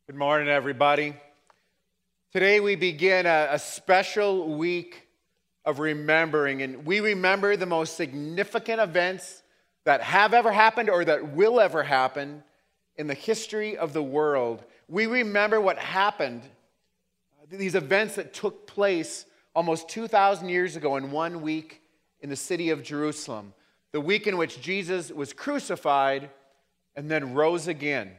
Good morning, everybody. Today we begin a special week of remembering, and we remember the most significant events that have ever happened or that will ever happen in the history of the world. We remember what happened, these events that took place almost 2,000 years ago in 1 week in the city of Jerusalem, the week in which Jesus was crucified and then rose again.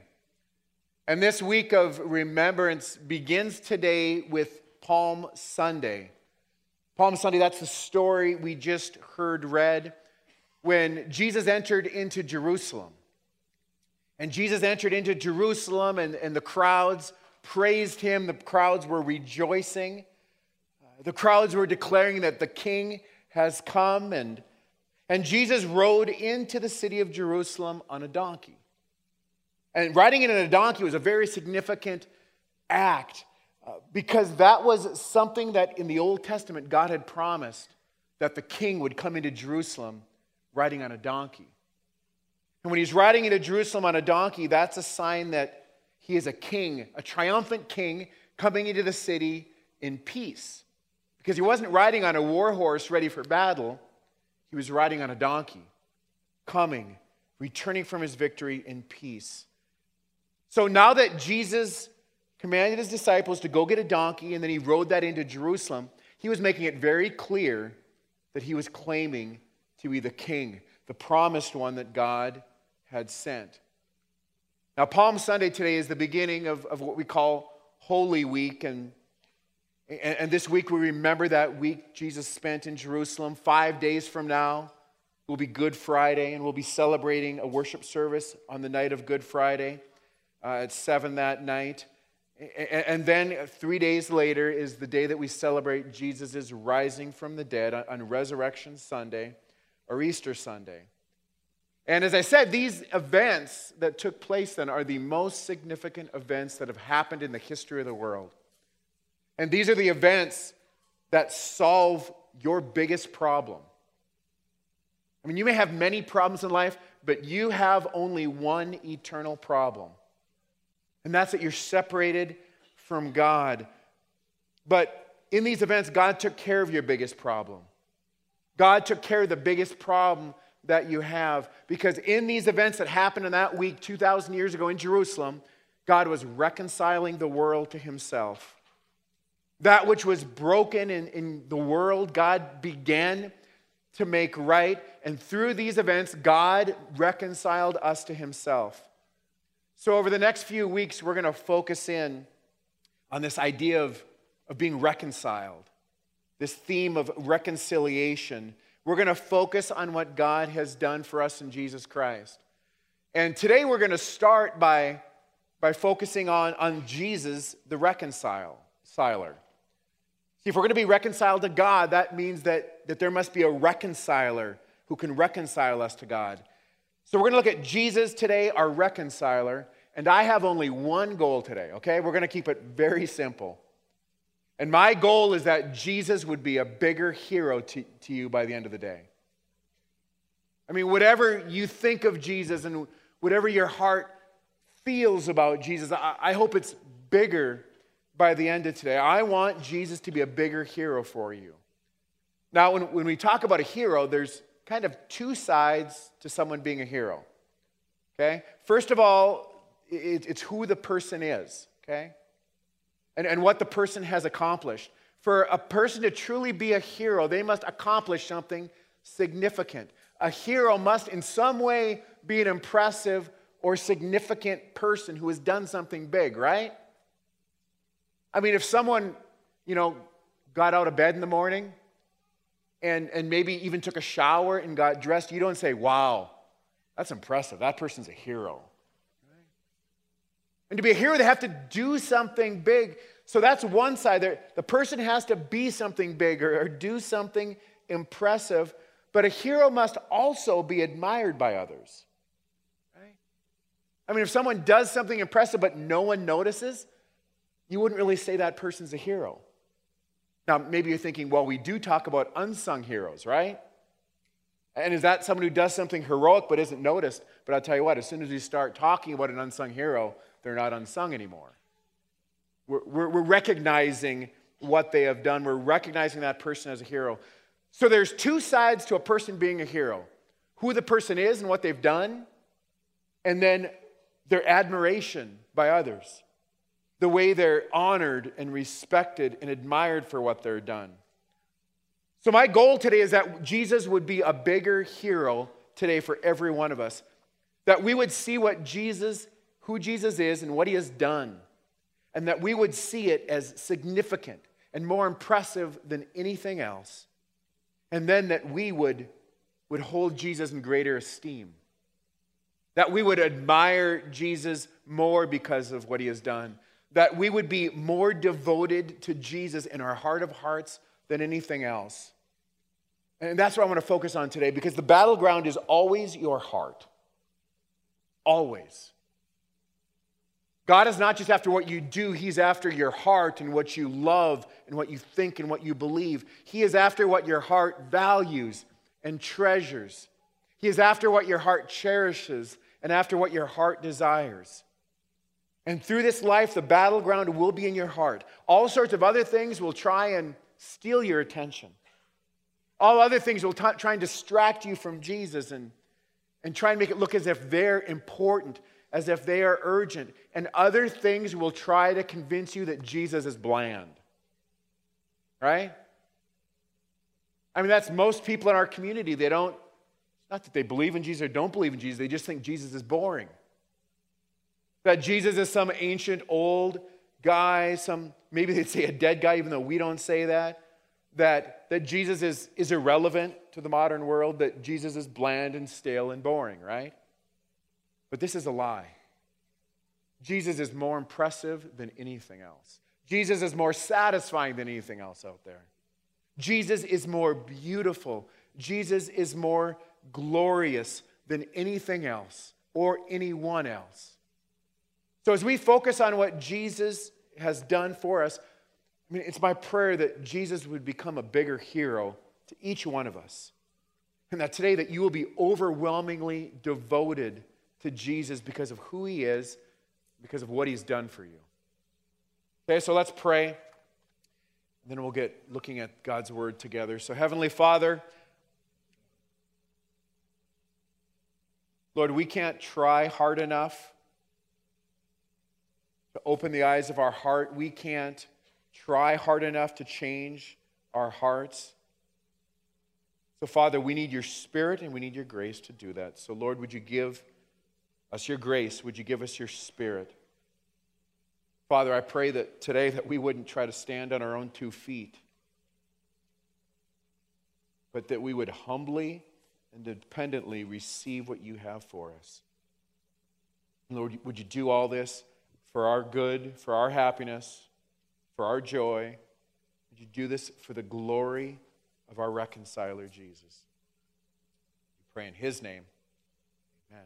And this week of remembrance begins today with Palm Sunday. Palm Sunday, that's the story we just heard read when Jesus entered into Jerusalem. And Jesus entered into Jerusalem and the crowds praised him. The crowds were rejoicing. The crowds were declaring that the king has come. And Jesus rode into the city of Jerusalem on a donkey. And riding in on a donkey was a very significant act because that was something that in the Old Testament God had promised, that the king would come into Jerusalem riding on a donkey. And when he's riding into Jerusalem on a donkey, that's a sign that he is a king, a triumphant king coming into the city in peace. Because he wasn't riding on a war horse ready for battle, he was riding on a donkey, coming, returning from his victory in peace. So now that Jesus commanded his disciples to go get a donkey and then he rode that into Jerusalem, he was making it very clear that he was claiming to be the king, the promised one that God had sent. Now, Palm Sunday today is the beginning of what we call Holy Week. And this week we remember that week Jesus spent in Jerusalem. 5 days from now will be Good Friday, and we'll be celebrating a worship service on the night of Good Friday. At 7 that night. And then 3 days later is the day that we celebrate Jesus' rising from the dead on Resurrection Sunday or Easter Sunday. And as I said, these events that took place then are the most significant events that have happened in the history of the world. And these are the events that solve your biggest problem. I mean, you may have many problems in life, but you have only one eternal problem. And that's that you're separated from God. But in these events, God took care of your biggest problem. God took care of the biggest problem that you have. Because in these events that happened in that week 2,000 years ago in Jerusalem, God was reconciling the world to himself. That which was broken in the world, God began to make right. And through these events, God reconciled us to himself. So over the next few weeks, we're going to focus in on this idea of being reconciled, this theme of reconciliation. We're going to focus on what God has done for us in Jesus Christ. And today we're going to start by focusing on Jesus, the reconciler. See, if we're going to be reconciled to God, that means that there must be a reconciler who can reconcile us to God. So we're going to look at Jesus today, our reconciler, and I have only one goal today, okay? We're going to keep it very simple. And my goal is that Jesus would be a bigger hero to you by the end of the day. I mean, whatever you think of Jesus and whatever your heart feels about Jesus, I hope it's bigger by the end of today. I want Jesus to be a bigger hero for you. Now, when we talk about a hero, there's kind of two sides to someone being a hero, okay? First of all, it's who the person is, okay? And what the person has accomplished. For a person to truly be a hero, they must accomplish something significant. A hero must in some way be an impressive or significant person who has done something big, right? I mean, if someone, got out of bed in the morning and maybe even took a shower and got dressed, you don't say, wow, that's impressive. That person's a hero. Right? And to be a hero, they have to do something big. So that's one side. The person has to be something big or do something impressive. But a hero must also be admired by others. Right? I mean, if someone does something impressive but no one notices, you wouldn't really say that person's a hero. Now, maybe you're thinking, well, we do talk about unsung heroes, right? And is that someone who does something heroic but isn't noticed? But I'll tell you what, as soon as you start talking about an unsung hero, they're not unsung anymore. We're recognizing what they have done. We're recognizing that person as a hero. So there's two sides to a person being a hero. Who the person is and what they've done, and then their admiration by others. The way they're honored and respected and admired for what they're done. So my goal today is that Jesus would be a bigger hero today for every one of us. That we would see who Jesus is and what he has done. And that we would see it as significant and more impressive than anything else. And then that we would hold Jesus in greater esteem. That we would admire Jesus more because of what he has done. That we would be more devoted to Jesus in our heart of hearts than anything else. And that's what I want to focus on today, because the battleground is always your heart. Always. God is not just after what you do, he's after your heart and what you love and what you think and what you believe. He is after what your heart values and treasures. He is after what your heart cherishes and after what your heart desires. And through this life, the battleground will be in your heart. All sorts of other things will try and steal your attention. All other things will try and distract you from Jesus and try and make it look as if they're important, as if they are urgent. And other things will try to convince you that Jesus is bland. Right? I mean, that's most people in our community. They don't, not that they believe in Jesus or don't believe in Jesus, they just think Jesus is boring. That Jesus is some ancient old guy, maybe they'd say a dead guy, even though we don't say that. That Jesus is irrelevant to the modern world, that Jesus is bland and stale and boring, right? But this is a lie. Jesus is more impressive than anything else. Jesus is more satisfying than anything else out there. Jesus is more beautiful. Jesus is more glorious than anything else or anyone else. So as we focus on what Jesus has done for us, I mean, it's my prayer that Jesus would become a bigger hero to each one of us. And that today that you will be overwhelmingly devoted to Jesus because of who he is, because of what he's done for you. Okay, so let's pray. And then we'll get looking at God's word together. So Heavenly Father, Lord, we can't try hard enough to open the eyes of our heart. We can't try hard enough to change our hearts. So, Father, we need your Spirit and we need your grace to do that. So, Lord, would you give us your grace? Would you give us your Spirit? Father, I pray that today that we wouldn't try to stand on our own 2 feet, but that we would humbly and dependently receive what you have for us. And Lord, would you do all this for our good, for our happiness, for our joy? Would you do this for the glory of our reconciler, Jesus? We pray in his name. Amen.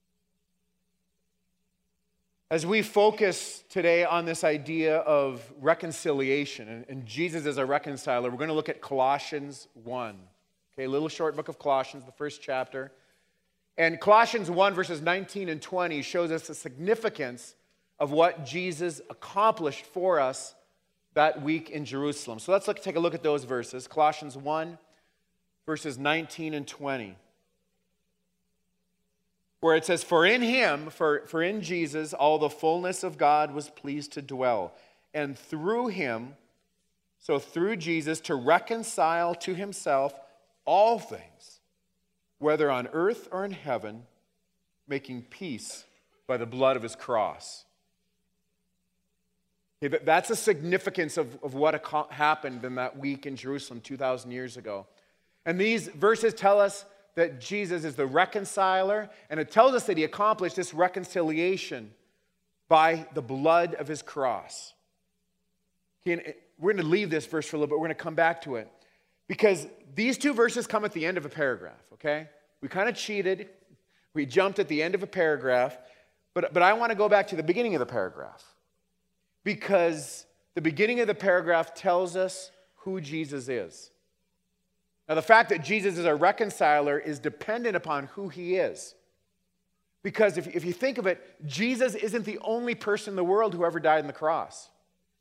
As we focus today on this idea of reconciliation and Jesus as a reconciler, we're going to look at Colossians 1. Okay, a little short book of Colossians, the first chapter. And Colossians 1, verses 19 and 20 shows us the significance of what Jesus accomplished for us that week in Jerusalem. So let's take a look at those verses. Colossians 1, verses 19 and 20. Where it says, For in him, for in Jesus, all the fullness of God was pleased to dwell. And through him, so through Jesus, to reconcile to himself all things, whether on earth or in heaven, making peace by the blood of his cross. Okay, that's the significance of what happened in that week in Jerusalem 2,000 years ago. And these verses tell us that Jesus is the reconciler, and it tells us that he accomplished this reconciliation by the blood of his cross. Okay, we're going to leave this verse for a little bit. We're going to come back to it. Because these two verses come at the end of a paragraph, okay? We kind of cheated. We jumped at the end of a paragraph. But I want to go back to the beginning of the paragraph. Because the beginning of the paragraph tells us who Jesus is. Now, the fact that Jesus is a reconciler is dependent upon who he is. Because if you think of it, Jesus isn't the only person in the world who ever died on the cross.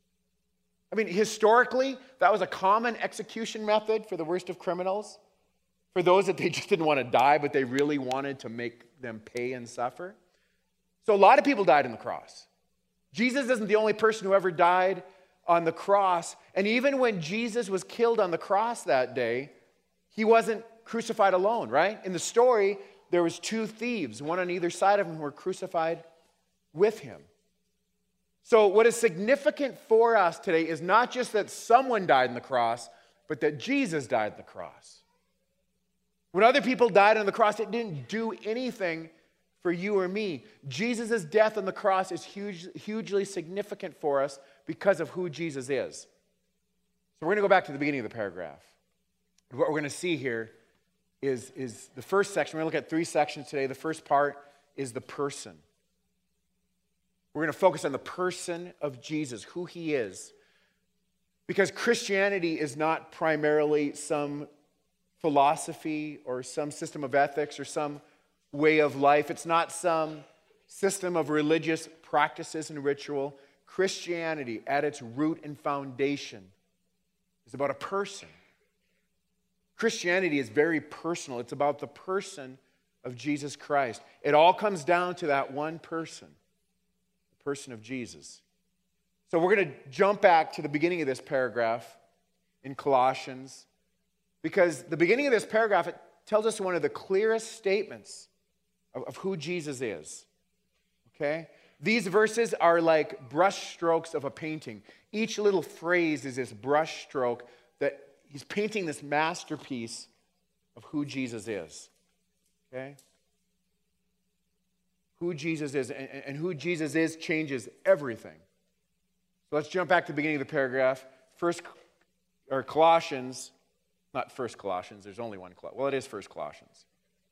I mean, historically, that was a common execution method for the worst of criminals, for those that they just didn't want to die, but they really wanted to make them pay and suffer. So a lot of people died on the cross. Jesus isn't the only person who ever died on the cross. And even when Jesus was killed on the cross that day, he wasn't crucified alone, right? In the story, there was 2 thieves, one on either side of him, who were crucified with him. So what is significant for us today is not just that someone died on the cross, but that Jesus died on the cross. When other people died on the cross, it didn't do anything for you or me. Jesus' death on the cross is hugely significant for us because of who Jesus is. So we're going to go back to the beginning of the paragraph. What we're going to see here is the first section. We're going to look at 3 sections today. The first part is the person. We're going to focus on the person of Jesus, who he is. Because Christianity is not primarily some philosophy or some system of ethics or some way of life. It's not some system of religious practices and ritual. Christianity, at its root and foundation, is about a person. Christianity is very personal. It's about the person of Jesus Christ. It all comes down to that one person, the person of Jesus. So we're going to jump back to the beginning of this paragraph in Colossians, because the beginning of this paragraph, it tells us one of the clearest statements of who Jesus is. Okay? These verses are like brush strokes of a painting. Each little phrase is this brush stroke that he's painting this masterpiece of who Jesus is. Okay? Who Jesus is, and who Jesus is changes everything. So let's jump back to the beginning of the paragraph. Colossians, not First Colossians, there's only one Colossians. Well, it is First Colossians.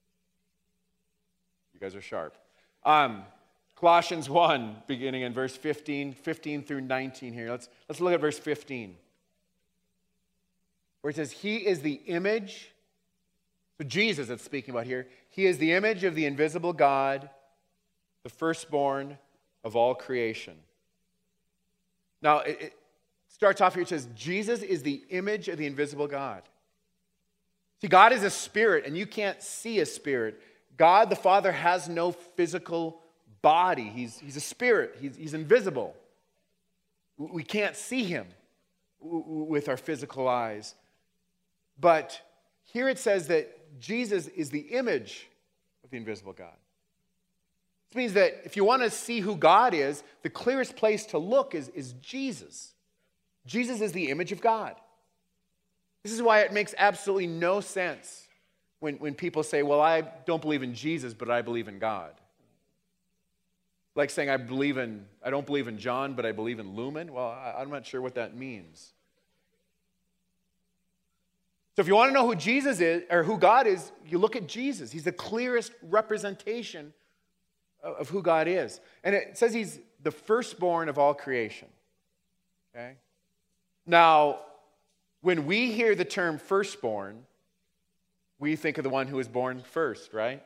You guys are sharp. Colossians 1, beginning in verse 15 through 19 here. Let's look at verse 15. Where it says, he is the image, so Jesus it's speaking about here, he is the image of the invisible God, the firstborn of all creation. Now, it starts off here, it says, Jesus is the image of the invisible God. See, God is a spirit, and you can't see a spirit. God, the Father, has no physical body. He's a spirit. He's invisible. We can't see him with our physical eyes. But here it says that Jesus is the image of the invisible God. This means that if you want to see who God is, the clearest place to look is Jesus. Jesus is the image of God. This is why it makes absolutely no sense when people say, well, I don't believe in Jesus, but I believe in God. Like saying I don't believe in John, but I believe in Lumen. Well, I'm not sure what that means. So if you want to know who Jesus is, or who God is, you look at Jesus. He's the clearest representation of who God is. And it says he's the firstborn of all creation. Okay? Now, when we hear the term firstborn, we think of the one who was born first, right?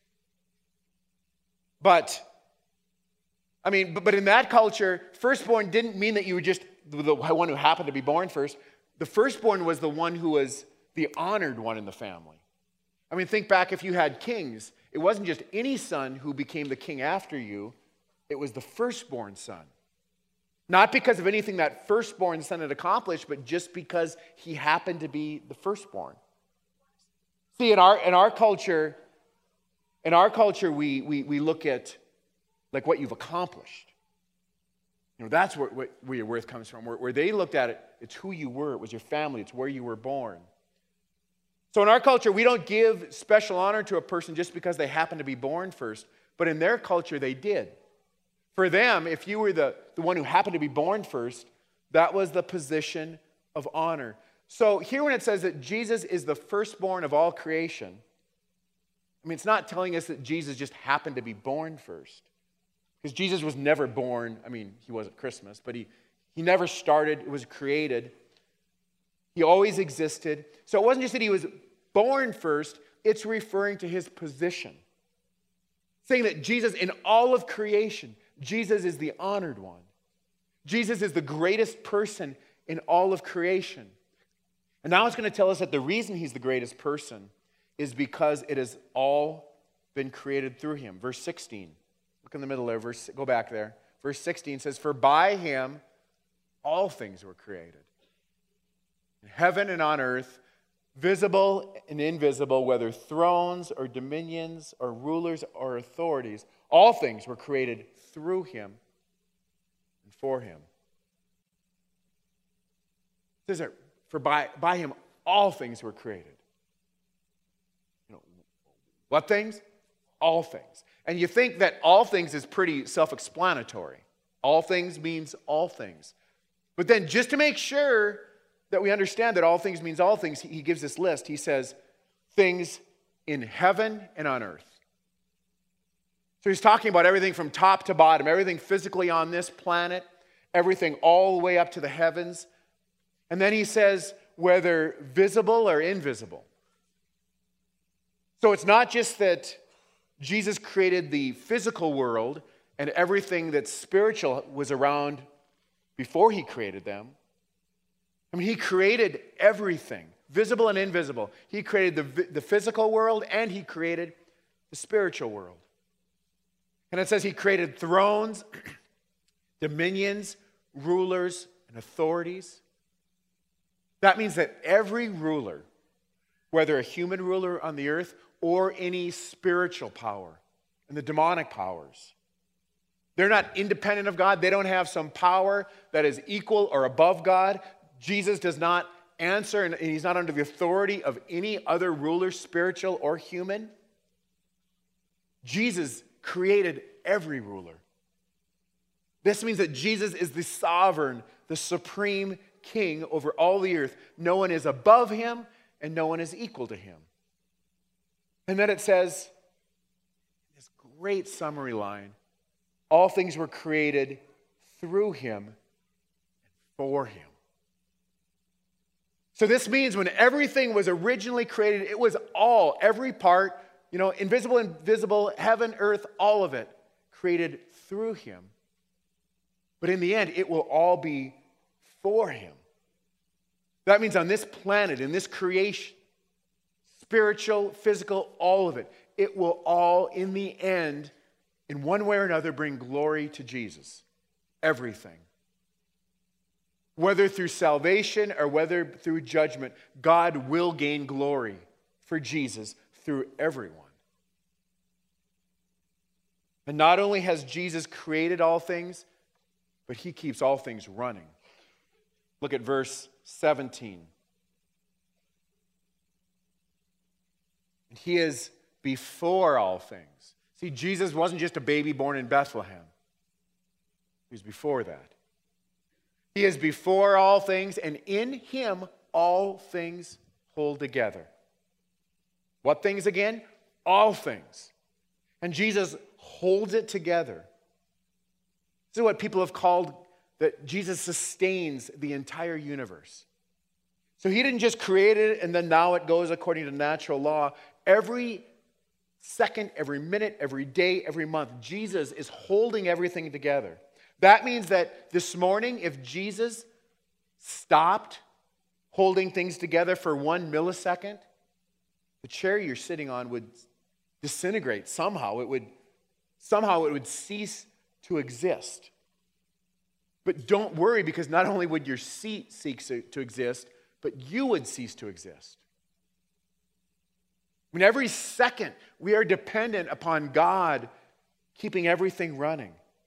But in that culture, firstborn didn't mean that you were just the one who happened to be born first. The firstborn was the one who was the honored one in the family. I mean, think back if you had kings. It wasn't just any son who became the king after you. It was the firstborn son. Not because of anything that firstborn son had accomplished, but just because he happened to be the firstborn. See, in our culture, we look at like what you've accomplished. You know, that's where your worth comes from. Where they looked at it, it's who you were. It was your family. It's where you were born. So in our culture, we don't give special honor to a person just because they happen to be born first. But in their culture, they did. For them, if you were the one who happened to be born first, that was the position of honor. So here when it says that Jesus is the firstborn of all creation, I mean, it's not telling us that Jesus just happened to be born first. Because Jesus was never born. I mean, he was at Christmas, but he never started. It was created. He always existed. So it wasn't just that he was born first. It's referring to his position. Saying that Jesus, in all of creation, Jesus is the honored one. Jesus is the greatest person in all of creation. And now it's going to tell us that the reason he's the greatest person is because it has all been created through him. Verse 16. Look in the middle there. Go back there. Verse 16 says, "For by him all things were created. In heaven and on earth, visible and invisible, whether thrones or dominions or rulers or authorities, all things were created through him and for him." It says there, for by him all things were created. What things? All things. And you think that all things is pretty self-explanatory. All things means all things. But then just to make sure that we understand that all things means all things, he gives this list. He says, things in heaven and on earth. So he's talking about everything from top to bottom, everything physically on this planet, everything all the way up to the heavens. And then he says, whether visible or invisible. So it's not just that Jesus created the physical world and everything that's spiritual was around before he created them. I mean, he created everything, visible and invisible. He created the physical world and he created the spiritual world. And it says he created thrones, dominions, rulers, and authorities. That means that every ruler, whether a human ruler on the earth or any spiritual power and the demonic powers, they're not independent of God. They don't have some power that is equal or above God. Jesus does not answer, and he's not under the authority of any other ruler, spiritual or human. Jesus created every ruler. This means that Jesus is the sovereign, the supreme king over all the earth. No one is above him, and no one is equal to him. And then it says, this great summary line, all things were created through him and for him. So this means when everything was originally created, it was all, every part, invisible and visible, heaven, earth, all of it, created through him. But in the end, it will all be for him. That means on this planet, in this creation, spiritual, physical, all of it, it will all, in the end, in one way or another, bring glory to Jesus. Everything. Whether through salvation or whether through judgment, God will gain glory for Jesus through everyone. And not only has Jesus created all things, but he keeps all things running. Look at verse 17. And he is before all things. See, Jesus wasn't just a baby born in Bethlehem. He was before that. He is before all things, and in him all things hold together. What things again? All things. And Jesus holds it together. This is what people have called that Jesus sustains the entire universe. So he didn't just create it and then now it goes according to natural law. Every second, every minute, every day, every month, Jesus is holding everything together. That means that this morning, if Jesus stopped holding things together for 1 millisecond, the chair you're sitting on would disintegrate somehow. It would cease to exist. But don't worry, because not only would your seat cease to exist, but you would cease to exist. I mean, every second we are dependent upon God keeping everything running.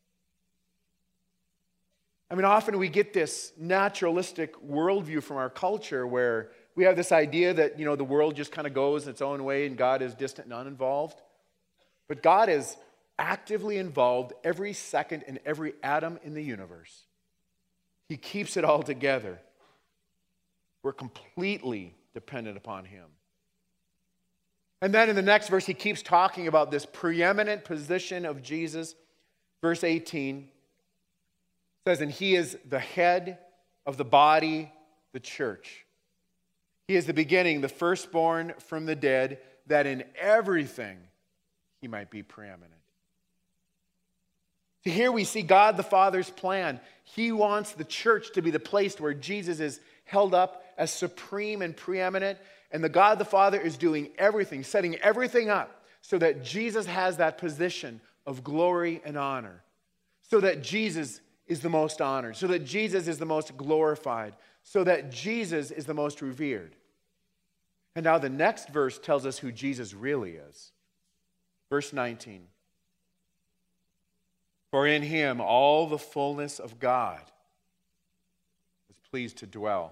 I mean, often we get this naturalistic worldview from our culture where we have this idea that, the world just kind of goes its own way and God is distant and uninvolved. But God is actively involved every second in every atom in the universe. He keeps it all together. We're completely dependent upon him. And then in the next verse, he keeps talking about this preeminent position of Jesus. Verse 18 says, and he is the head of the body, the church. He is the beginning, the firstborn from the dead, that in everything he might be preeminent. Here we see God the Father's plan. He wants the church to be the place where Jesus is held up as supreme and preeminent. And the God the Father is doing everything, setting everything up so that Jesus has that position of glory and honor. So that Jesus is the most honored. So that Jesus is the most glorified. So that Jesus is the most revered. And now the next verse tells us who Jesus really is. Verse 19. For in him all the fullness of God was pleased to dwell.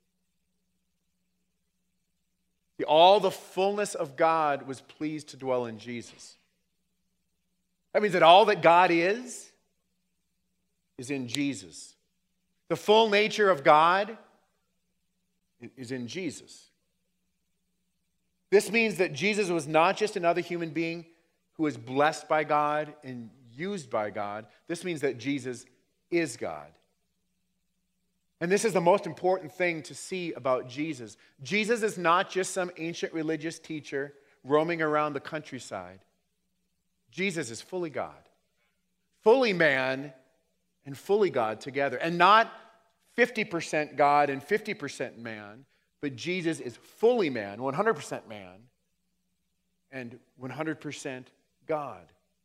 See, all the fullness of God was pleased to dwell in Jesus. That means that all that God is in Jesus. The full nature of God is in Jesus. This means that Jesus was not just another human being who was blessed by God and used by God. This means that Jesus is God. And this is the most important thing to see about Jesus. Jesus is not just some ancient religious teacher roaming around the countryside. Jesus is fully God, fully man, and fully God together. And not 50% God and 50% man, but Jesus is fully man, 100% man, and 100% God.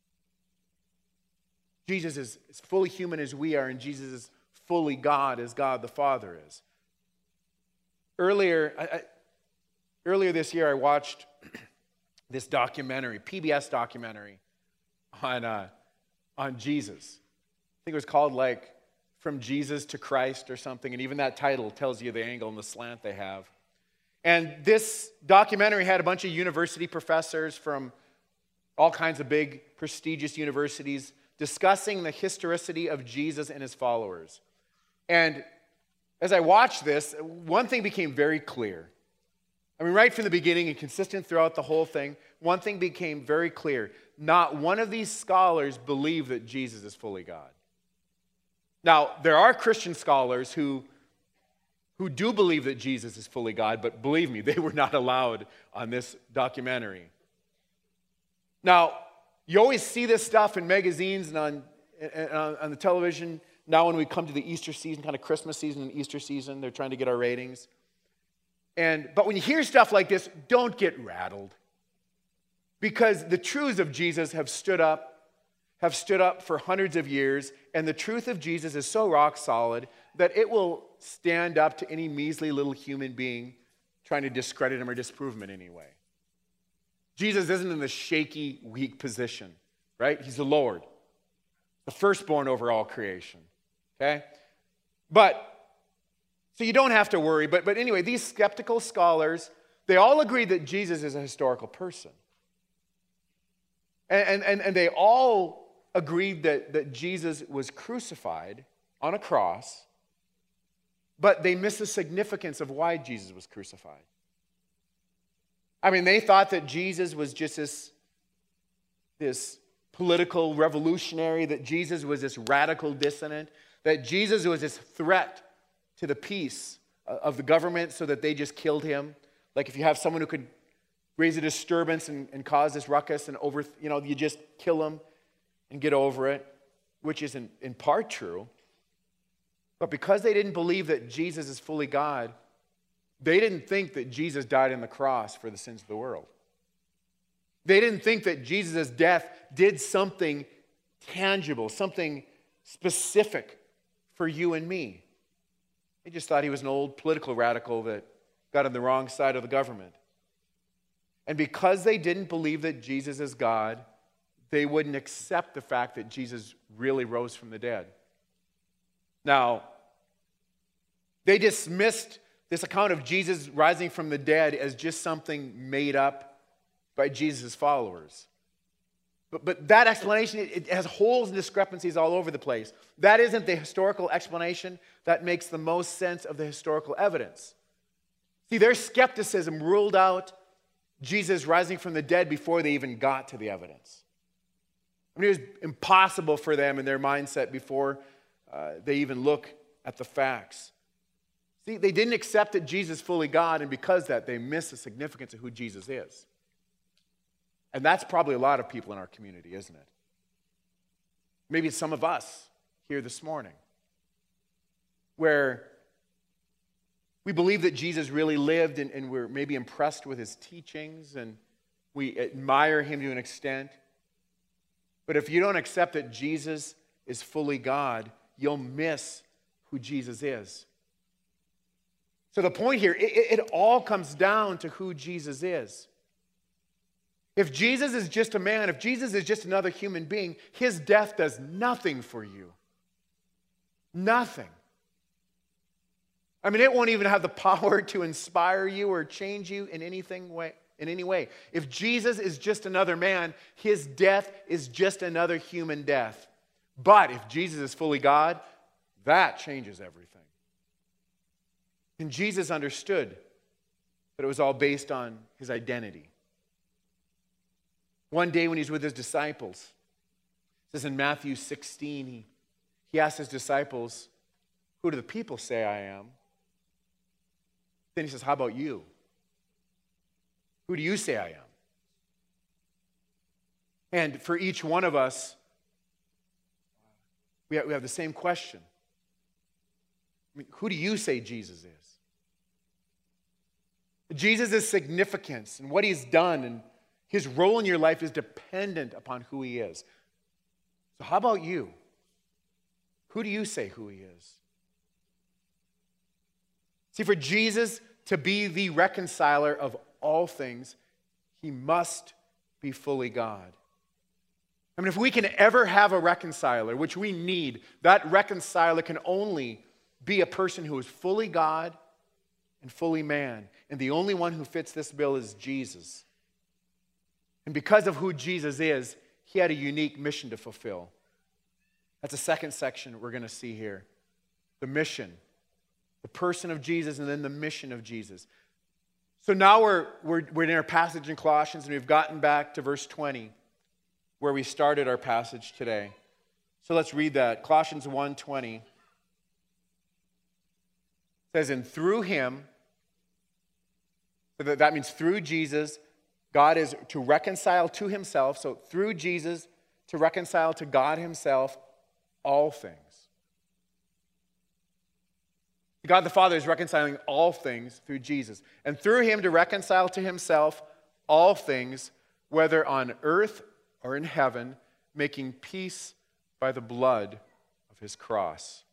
Jesus is as fully human as we are, and Jesus is fully God as God the Father is. Earlier this year, I watched this documentary, PBS documentary, on Jesus. I think it was called like From Jesus to Christ or something, and even that title tells you the angle and the slant they have. And this documentary had a bunch of university professors from all kinds of big, prestigious universities discussing the historicity of Jesus and his followers. And as I watched this, one thing became very clear. I mean, right from the beginning and consistent throughout the whole thing, one thing became very clear. Not one of these scholars believe that Jesus is fully God. Now, there are Christian scholars who do believe that Jesus is fully God, but believe me, they were not allowed on this documentary. Now, you always see this stuff in magazines and on the television. Now when we come to the Easter season, kind of Christmas season and Easter season, they're trying to get our ratings. But when you hear stuff like this, don't get rattled. Because the truths of Jesus have stood up for hundreds of years, and the truth of Jesus is so rock solid that it will stand up to any measly little human being trying to discredit him or disprove him in any way. Jesus isn't in the shaky, weak position, right? He's the Lord, the firstborn over all creation, okay? So you don't have to worry, but anyway, these skeptical scholars, they all agree that Jesus is a historical person. And they all agreed that Jesus was crucified on a cross, but they miss the significance of why Jesus was crucified. I mean, they thought that Jesus was just this political revolutionary, that Jesus was this radical dissident, that Jesus was this threat to the peace of the government so that they just killed him. Like if you have someone who could raise a disturbance and cause this ruckus and you just kill them and get over it, which is in part true. But because they didn't believe that Jesus is fully God, they didn't think that Jesus died on the cross for the sins of the world. They didn't think that Jesus' death did something tangible, something specific for you and me. They just thought he was an old political radical that got on the wrong side of the government. And because they didn't believe that Jesus is God, they wouldn't accept the fact that Jesus really rose from the dead. Now, they dismissed this account of Jesus rising from the dead as just something made up by Jesus' followers. But that explanation, it has holes and discrepancies all over the place. That isn't the historical explanation that makes the most sense of the historical evidence. See, their skepticism ruled out Jesus rising from the dead before they even got to the evidence. I mean, it was impossible for them in their mindset before they even look at the facts. See, they didn't accept that Jesus is fully God, and because of that, they miss the significance of who Jesus is. And that's probably a lot of people in our community, isn't it? Maybe it's some of us here this morning, where we believe that Jesus really lived and we're maybe impressed with his teachings and we admire him to an extent. But if you don't accept that Jesus is fully God, you'll miss who Jesus is. So the point here, it all comes down to who Jesus is. If Jesus is just a man, if Jesus is just another human being, his death does nothing for you. Nothing. I mean, it won't even have the power to inspire you or change you in any way. If Jesus is just another man, his death is just another human death. But if Jesus is fully God, that changes everything. And Jesus understood that it was all based on his identity. One day when he's with his disciples, it says in Matthew 16, he asked his disciples, "Who do the people say I am?" Then he says, "How about you? Who do you say I am?" And for each one of us, we have the same question. I mean, who do you say Jesus is? Jesus' significance and what he's done and his role in your life is dependent upon who he is. So how about you? Who do you say who he is? See, for Jesus to be the reconciler of all things, he must be fully God. I mean, if we can ever have a reconciler, which we need, that reconciler can only be a person who is fully God and fully man. And the only one who fits this bill is Jesus. And because of who Jesus is, he had a unique mission to fulfill. That's the second section we're going to see here. The mission. The person of Jesus and then the mission of Jesus. So now we're in our passage in Colossians and we've gotten back to verse 20 where we started our passage today. So let's read that. Colossians 1:20 says, "And through him," so that means through Jesus, God is to reconcile to himself. So through Jesus, to reconcile to God himself all things. God the Father is reconciling all things through Jesus. And through him to reconcile to himself all things, whether on earth or in heaven, making peace by the blood of his cross.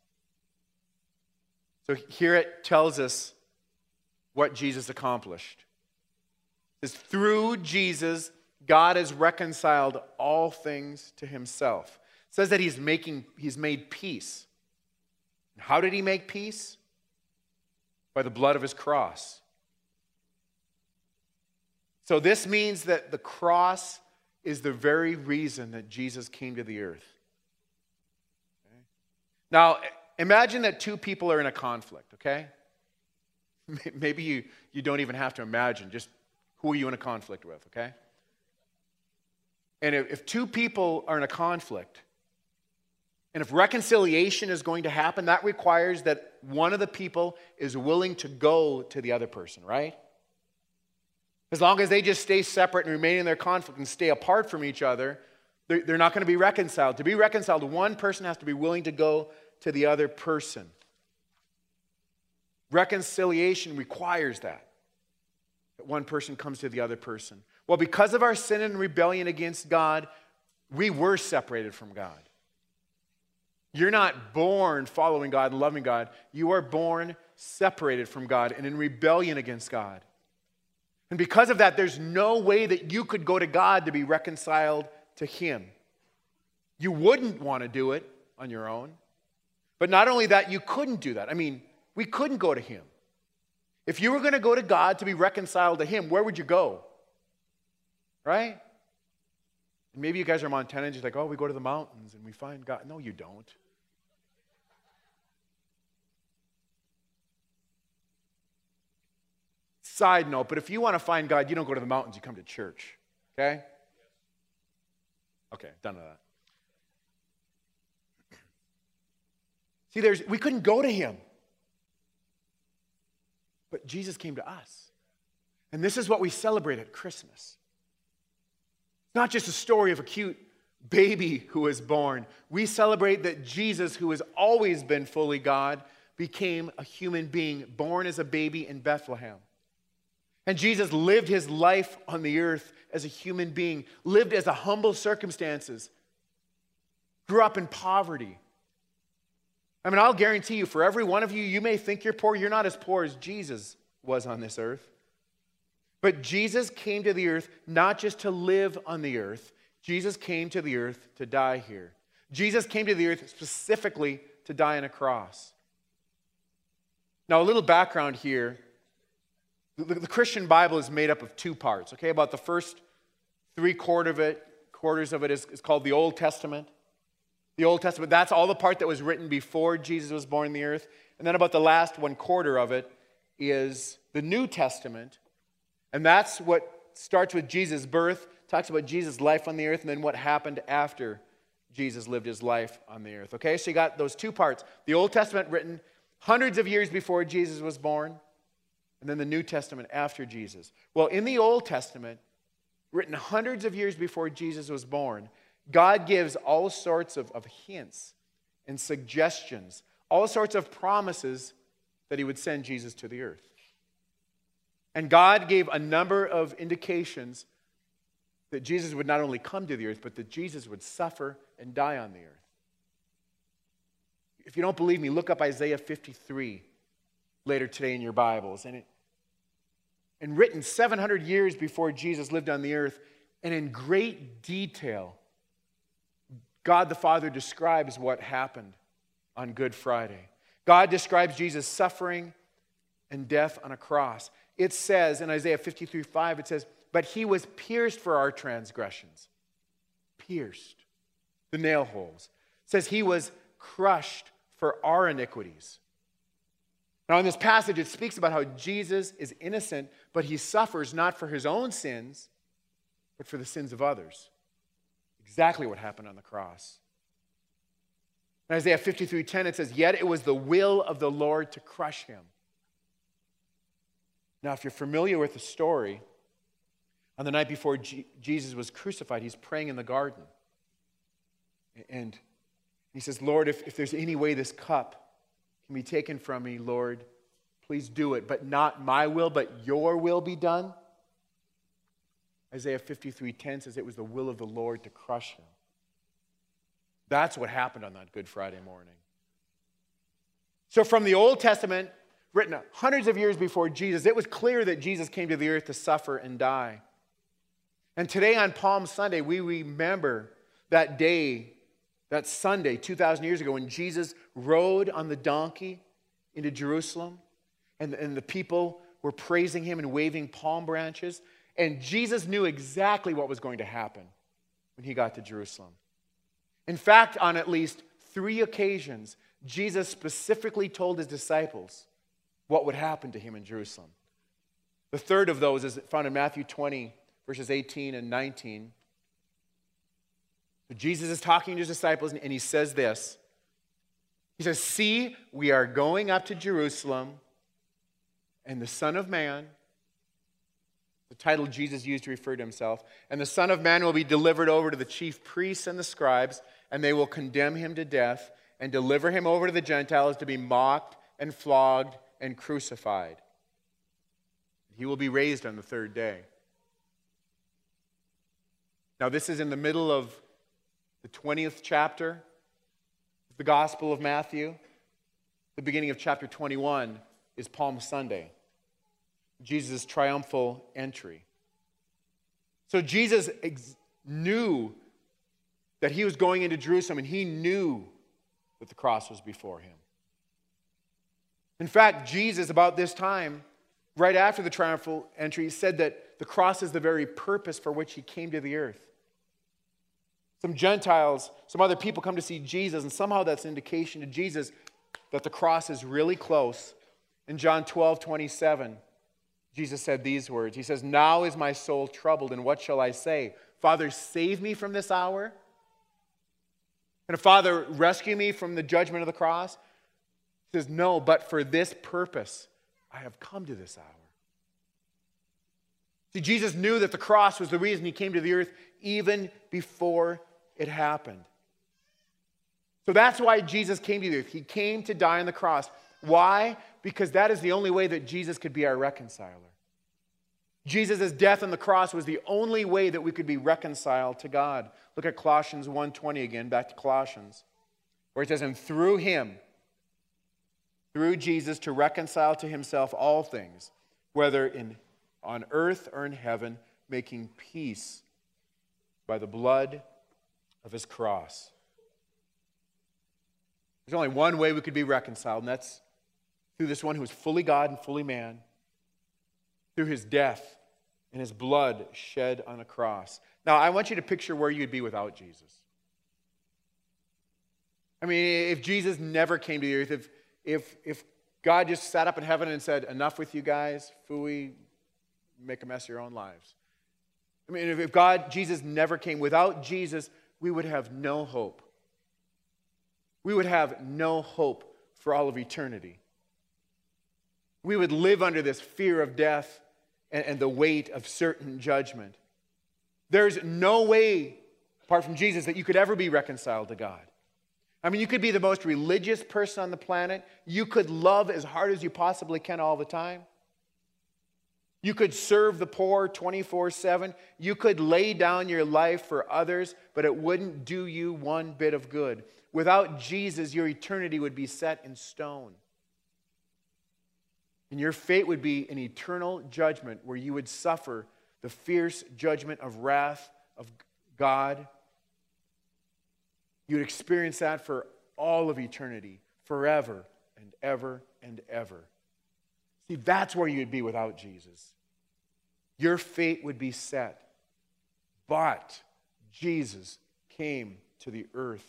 So here it tells us what Jesus accomplished. It says, through Jesus, God has reconciled all things to himself. It says that he's made peace. How did he make peace? By the blood of his cross. So this means that the cross is the very reason that Jesus came to the earth. Okay? Now, imagine that two people are in a conflict, okay? Maybe you don't even have to imagine. Just who are you in a conflict with, okay? And if two people are in a conflict, and if reconciliation is going to happen, that requires that one of the people is willing to go to the other person, right? As long as they just stay separate and remain in their conflict and stay apart from each other, they're not going to be reconciled. To be reconciled, one person has to be willing to go to the other person. Reconciliation requires that one person comes to the other person. Well, because of our sin and rebellion against God, we were separated from God. You're not born following God and loving God. You are born separated from God and in rebellion against God. And because of that, there's no way that you could go to God to be reconciled to him. You wouldn't want to do it on your own. But not only that, you couldn't do that. I mean, we couldn't go to him. If you were going to go to God to be reconciled to him, where would you go? Right? And maybe you guys are Montanans, you're like, oh, we go to the mountains and we find God. No, you don't. Side note, but if you want to find God, you don't go to the mountains, you come to church. Okay? Okay, done with that. See, we couldn't go to him. But Jesus came to us. And this is what we celebrate at Christmas. It's not just a story of a cute baby who was born. We celebrate that Jesus, who has always been fully God, became a human being, born as a baby in Bethlehem. And Jesus lived his life on the earth as a human being, lived as a humble circumstances, grew up in poverty. I mean, I'll guarantee you, for every one of you, you may think you're poor. You're not as poor as Jesus was on this earth. But Jesus came to the earth not just to live on the earth. Jesus came to the earth to die here. Jesus came to the earth specifically to die on a cross. Now, a little background here. The Christian Bible is made up of two parts, okay? About the first quarters of it is called the Old Testament. The Old Testament, that's all the part that was written before Jesus was born on the earth. And then about the last 1/4 of it is the New Testament. And that's what starts with Jesus' birth, talks about Jesus' life on the earth, and then what happened after Jesus lived his life on the earth. Okay, so you got those two parts. The Old Testament written hundreds of years before Jesus was born, and then the New Testament after Jesus. Well, in the Old Testament, written hundreds of years before Jesus was born, God gives all sorts of hints and suggestions, all sorts of promises that he would send Jesus to the earth. And God gave a number of indications that Jesus would not only come to the earth, but that Jesus would suffer and die on the earth. If you don't believe me, look up Isaiah 53 later today in your Bibles. And written 700 years before Jesus lived on the earth, and in great detail, God the Father describes what happened on Good Friday. God describes Jesus' suffering and death on a cross. It says in Isaiah 53:5, it says, "But he was pierced for our transgressions." Pierced. The nail holes. It says he was crushed for our iniquities. Now in this passage, it speaks about how Jesus is innocent, but he suffers not for his own sins, but for the sins of others. Exactly what happened on the cross. In Isaiah 53:10, it says, "Yet it was the will of the Lord to crush him." Now, if you're familiar with the story, on the night before Jesus was crucified, he's praying in the garden. And he says, "Lord, if there's any way this cup can be taken from me, Lord, please do it. But not my will, but your will be done." Isaiah 53:10 says it was the will of the Lord to crush him. That's what happened on that Good Friday morning. So from the Old Testament, written hundreds of years before Jesus, it was clear that Jesus came to the earth to suffer and die. And today on Palm Sunday, we remember that day, that Sunday, 2,000 years ago, when Jesus rode on the donkey into Jerusalem, and the people were praising him and waving palm branches. And Jesus knew exactly what was going to happen when he got to Jerusalem. In fact, on at least 3 occasions, Jesus specifically told his disciples what would happen to him in Jerusalem. The third of those is found in Matthew 20, verses 18 and 19. So Jesus is talking to his disciples, and he says this. He says, "See, we are going up to Jerusalem, and the Son of Man," the title Jesus used to refer to himself, "and the Son of Man will be delivered over to the chief priests and the scribes, and they will condemn him to death and deliver him over to the Gentiles to be mocked and flogged and crucified. He will be raised on the 3rd day." Now, this is in the middle of the 20th chapter of the Gospel of Matthew. The beginning of chapter 21 is Palm Sunday, Jesus' triumphal entry. So Jesus knew that he was going into Jerusalem, and he knew that the cross was before him. In fact, Jesus, about this time, right after the triumphal entry, said that the cross is the very purpose for which he came to the earth. Some Gentiles, some other people come to see Jesus, and somehow that's an indication to Jesus that the cross is really close. In John 12:27, Jesus said these words. He says, "Now is my soul troubled, and what shall I say? Father, save me from this hour? And Father, rescue me from the judgment of the cross?" He says, "No, but for this purpose I have come to this hour." See, Jesus knew that the cross was the reason he came to the earth even before it happened. So that's why Jesus came to the earth. He came to die on the cross. Why? Because that is the only way that Jesus could be our reconciler. Jesus' death on the cross was the only way that we could be reconciled to God. Look at Colossians 1:20 again, back to Colossians, where it says, and through him, through Jesus, to reconcile to himself all things, whether on earth or in heaven, making peace by the blood of his cross. There's only one way we could be reconciled, and that's through this one who is fully God and fully man, through his death and his blood shed on a cross. Now, I want you to picture where you'd be without Jesus. I mean, if Jesus never came to the earth, if God just sat up in heaven and said, enough with you guys, phooey, make a mess of your own lives. I mean, if Jesus never came, without Jesus, we would have no hope. We would have no hope for all of eternity. We would live under this fear of death and the weight of certain judgment. There's no way, apart from Jesus, that you could ever be reconciled to God. I mean, you could be the most religious person on the planet. You could love as hard as you possibly can all the time. You could serve the poor 24/7. You could lay down your life for others, but it wouldn't do you one bit of good. Without Jesus, your eternity would be set in stone. And your fate would be an eternal judgment where you would suffer the fierce judgment of wrath of God. You would experience that for all of eternity, forever and ever and ever. See, that's where you'd be without Jesus. Your fate would be set. But Jesus came to the earth.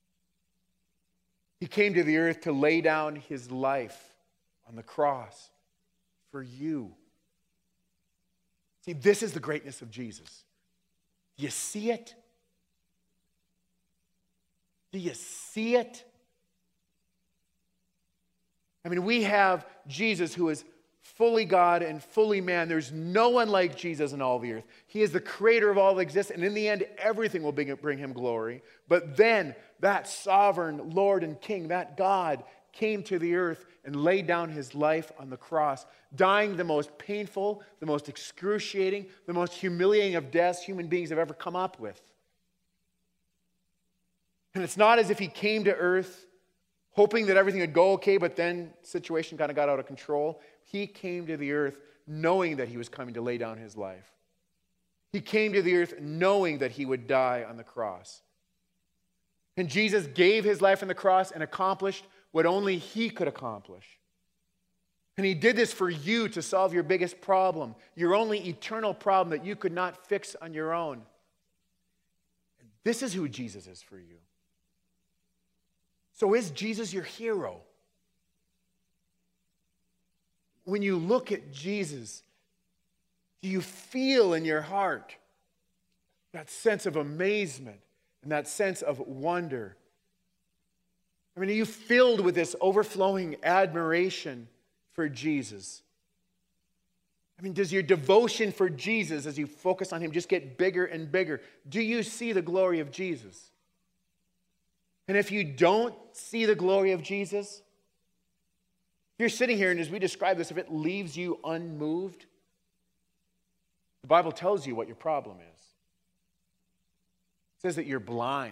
He came to the earth to lay down his life on the cross for you. See, this is the greatness of Jesus. Do you see it? Do you see it? I mean, we have Jesus who is fully God and fully man. There's no one like Jesus in all the earth. He is the creator of all that exists, and in the end, everything will bring him glory. But then, that sovereign Lord and King, that God, came to the earth and laid down his life on the cross, dying the most painful, the most excruciating, the most humiliating of deaths human beings have ever come up with. And it's not as if he came to earth hoping that everything would go okay, but then the situation kind of got out of control. He came to the earth knowing that he was coming to lay down his life. He came to the earth knowing that he would die on the cross. And Jesus gave his life on the cross and accomplished what only he could accomplish. And he did this for you to solve your biggest problem, your only eternal problem that you could not fix on your own. And this is who Jesus is for you. So is Jesus your hero? When you look at Jesus, do you feel in your heart that sense of amazement and that sense of wonder? I mean, are you filled with this overflowing admiration for Jesus? I mean, does your devotion for Jesus as you focus on him just get bigger and bigger? Do you see the glory of Jesus? And if you don't see the glory of Jesus, if you're sitting here and as we describe this, if it leaves you unmoved, the Bible tells you what your problem is. It says that you're blind.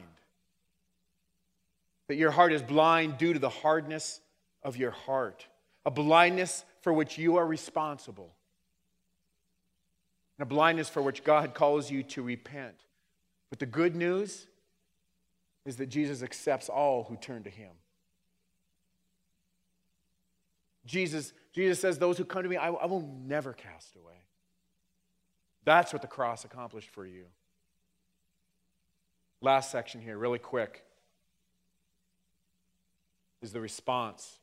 That your heart is blind due to the hardness of your heart. A blindness for which you are responsible. And a blindness for which God calls you to repent. But the good news is that Jesus accepts all who turn to him. Jesus says, those who come to me, I will never cast away. That's what the cross accomplished for you. Last section here, really quick, is the response.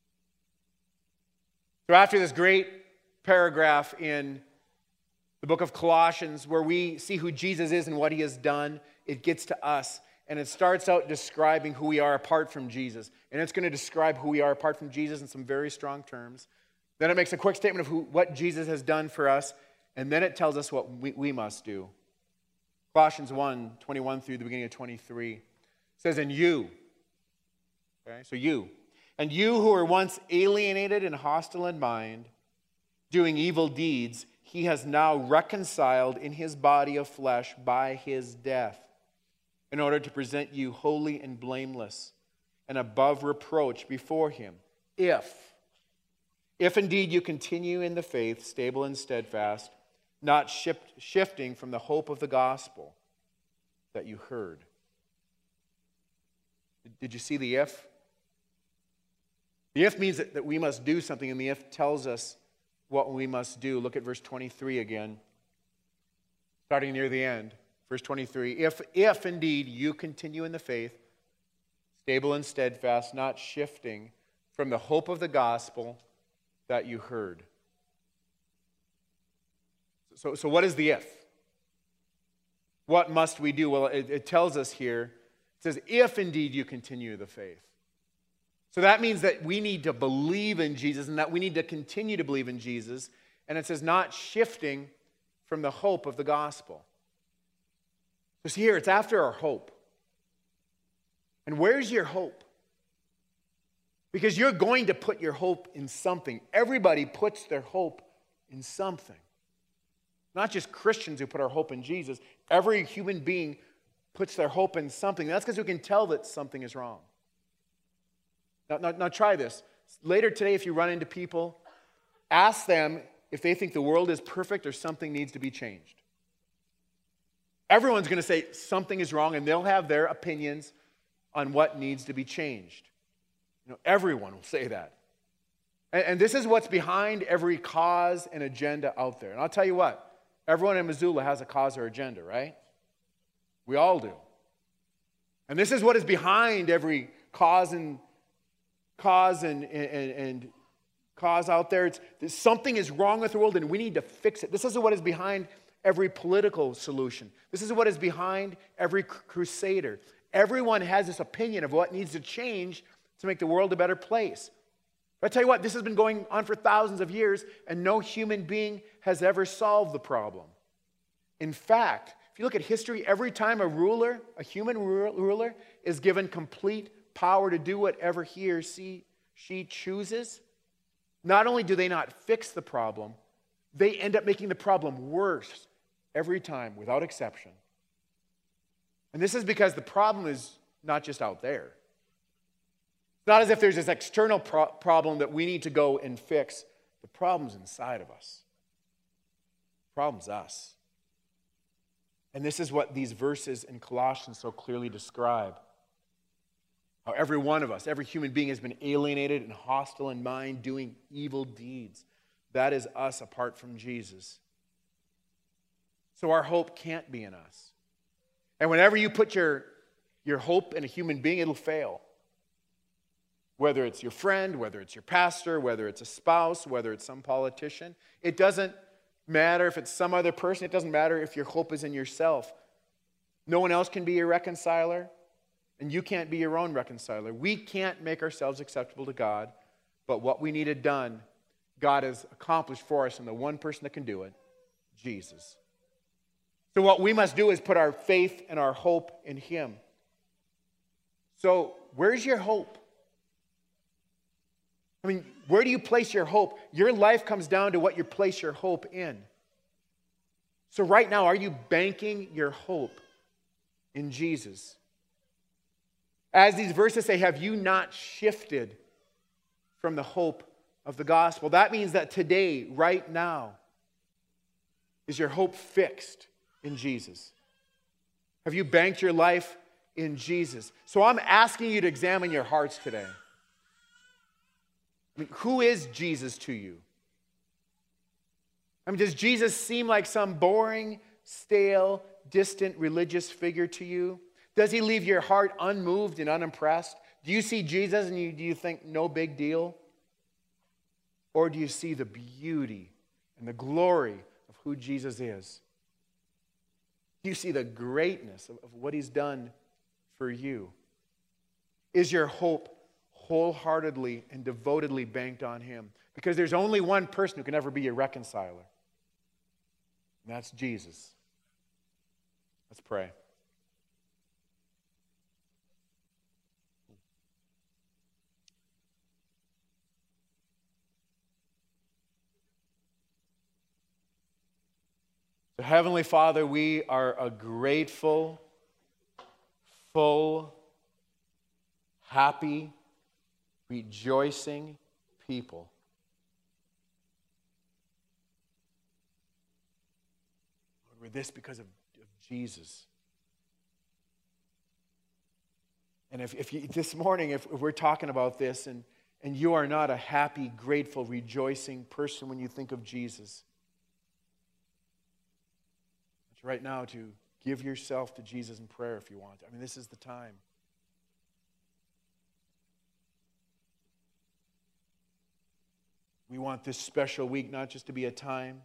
So after this great paragraph in the book of Colossians where we see who Jesus is and what he has done, it gets to us. And it starts out describing who we are apart from Jesus. And it's going to describe who we are apart from Jesus in some very strong terms. Then it makes a quick statement of what Jesus has done for us. And then it tells us what we must do. Colossians 1:21 through the beginning of 23 says, "And you," okay, so you, "and you who were once alienated and hostile in mind, doing evil deeds, he has now reconciled in his body of flesh by his death, in order to present you holy and blameless and above reproach before him. If indeed you continue in the faith, stable and steadfast, not shifting from the hope of the gospel that you heard." Did you see the if? The if means that we must do something, and the if tells us what we must do. Look at verse 23 again, starting near the end. Verse 23, if indeed you continue in the faith, stable and steadfast, not shifting from the hope of the gospel that you heard. So what is the if? What must we do? Well, it tells us here, it says, if indeed you continue the faith. So that means that we need to believe in Jesus and that we need to continue to believe in Jesus. And it says not shifting from the hope of the gospel. Because here, it's after our hope. And where's your hope? Because you're going to put your hope in something. Everybody puts their hope in something. Not just Christians who put our hope in Jesus. Every human being puts their hope in something. That's because we can tell that something is wrong. Now try this. Later today, if you run into people, ask them if they think the world is perfect or something needs to be changed. Everyone's going to say something is wrong, and they'll have their opinions on what needs to be changed. Everyone will say that. And this is what's behind every cause and agenda out there. And I'll tell you what, everyone in Missoula has a cause or agenda, right? We all do. And this is what is behind every cause out there. Something is wrong with the world, and we need to fix it. This is what is behind every political solution. This is what is behind every crusader. Everyone has this opinion of what needs to change to make the world a better place. But I tell you what, this has been going on for thousands of years, and no human being has ever solved the problem. In fact, if you look at history, every time a human ruler, is given complete power to do whatever he or she chooses, not only do they not fix the problem, they end up making the problem worse every time, without exception. And this is because the problem is not just out there. It's not as if there's this external problem that we need to go and fix. The problem's inside of us. The problem's us. And this is what these verses in Colossians so clearly describe. How every one of us, every human being has been alienated and hostile in mind, doing evil deeds. That is us apart from Jesus. So our hope can't be in us. And whenever you put your hope in a human being, it'll fail. Whether it's your friend, whether it's your pastor, whether it's a spouse, whether it's some politician. It doesn't matter if it's some other person. It doesn't matter if your hope is in yourself. No one else can be your reconciler, and you can't be your own reconciler. We can't make ourselves acceptable to God, but what we needed done, God has accomplished for us, and the one person that can do it, Jesus. So what we must do is put our faith and our hope in Him. So where's your hope? I mean, where do you place your hope? Your life comes down to what you place your hope in. So right now, are you banking your hope in Jesus? As these verses say, have you not shifted from the hope of the gospel? That means that today, right now, is your hope fixed in Jesus? Have you banked your life in Jesus? So I'm asking you to examine your hearts today. I mean, who is Jesus to you? I mean, does Jesus seem like some boring, stale, distant religious figure to you? Does He leave your heart unmoved and unimpressed? Do you see Jesus and do you think, no big deal? Or do you see the beauty and the glory of who Jesus is? Do you see the greatness of what He's done for you? Is your hope wholeheartedly and devotedly banked on Him? Because there's only one person who can ever be your reconciler, and that's Jesus. Let's pray. So, Heavenly Father, we are a grateful, full, happy, rejoicing people. Lord, we're this because of Jesus. And if you, this morning, if we're talking about this and you are not a happy, grateful, rejoicing person when you think of Jesus, it's right now to give yourself to Jesus in prayer if you want. I mean, this is the time. We want this special week not just to be a time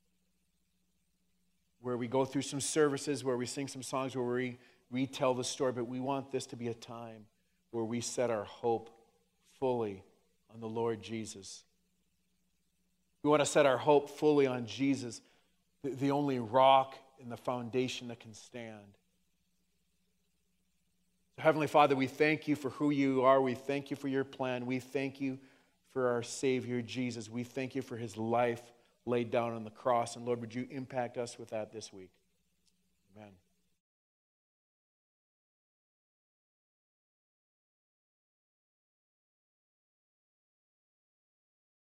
where we go through some services, where we sing some songs, where we retell the story, but we want this to be a time where we set our hope fully on the Lord Jesus. We want to set our hope fully on Jesus, the only rock and the foundation that can stand. So Heavenly Father, we thank you for who you are. We thank you for your plan. We thank you for our Savior, Jesus. We thank you for his life laid down on the cross. And Lord, would you impact us with that this week? Amen.